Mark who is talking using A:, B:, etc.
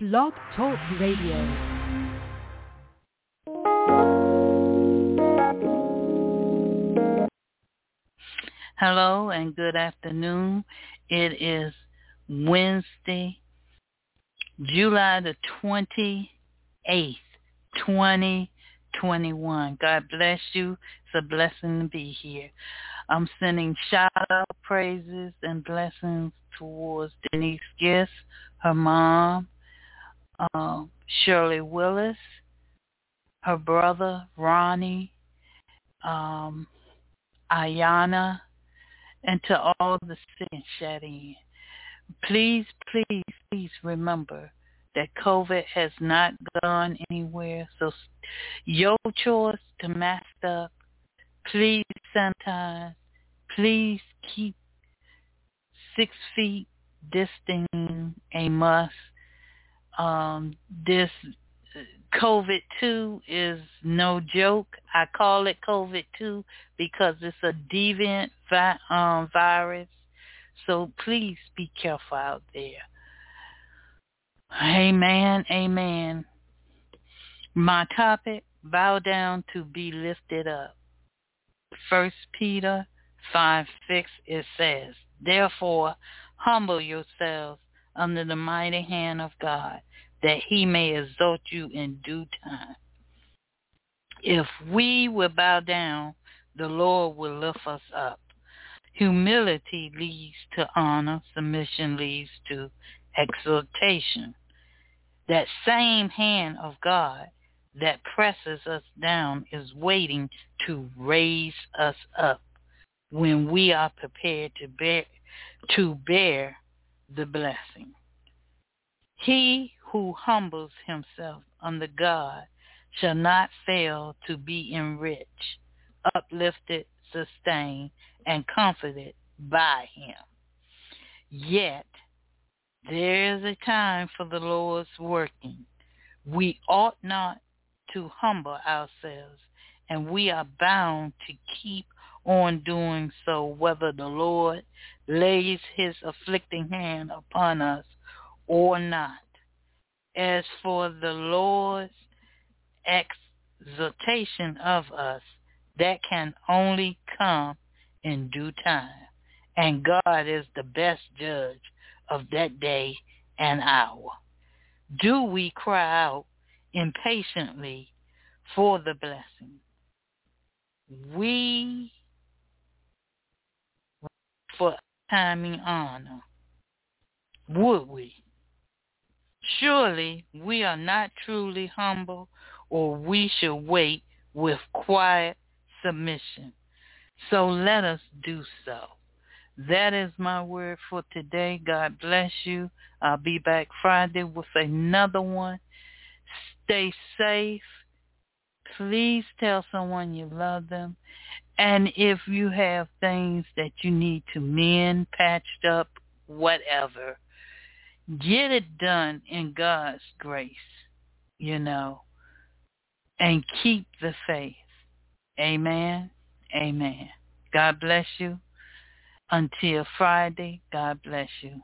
A: Blog Talk Radio.
B: Hello and good afternoon. It is Wednesday, July the 28th, 2021. God bless you. It's a blessing to be here. I'm sending shout-out praises and blessings towards Denise Gist, her mom, Shirley Willis, her brother, Ronnie, Ayana, and to all the sick and shut in. Please, please, please remember that COVID has not gone anywhere. So your choice to mask up, please sanitize, please keep 6 feet distancing a must. This COVID-2 is no joke. I call it COVID-2 because it's a deviant virus. So please be careful out there. Amen, amen. My topic, bow down to be lifted up. 1 Peter 5:6, it says, therefore, humble yourselves under the mighty hand of God, that he may exalt you in due time. If we will bow down, the Lord will lift us up. Humility leads to honor. Submission leads to exaltation. That same hand of God that presses us down is waiting to raise us up when we are prepared to bear the blessing. He who humbles himself under God shall not fail to be enriched, uplifted, sustained, and comforted by him. Yet there is a time for the Lord's working. We ought not to humble ourselves, and we are bound to keep on doing so, whether the Lord lays his afflicting hand upon us or not. As for the Lord's exaltation of us, that can only come in due time. And God is the best judge of that day and hour. Do we cry out impatiently for the blessing? We for timing honor. Would we? Surely we are not truly humble, or we should wait with quiet submission. So let us do so. That is my word for today. God bless you. I'll be back Friday with another one. Stay safe. Please tell someone you love them. And if you have things that you need to mend, patched up, whatever, get it done in God's grace, and keep the faith. Amen. Amen. God bless you. Until Friday, God bless you.